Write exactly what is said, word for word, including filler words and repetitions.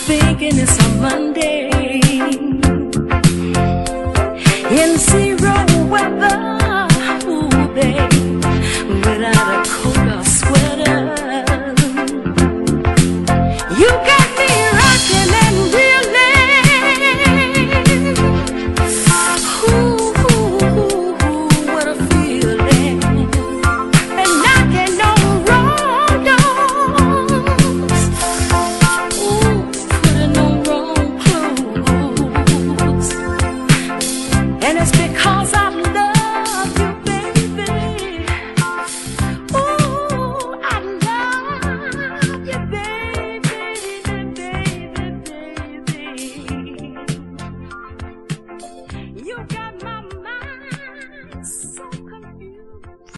thinking it's a Monday in zero weather, ooh, babe, without a coat or sweater. You got me rocking and reeling. Ooh, ooh, ooh, what a feeling. And knocking on wrong doors. Ooh, putting on wrong clothes. And it's because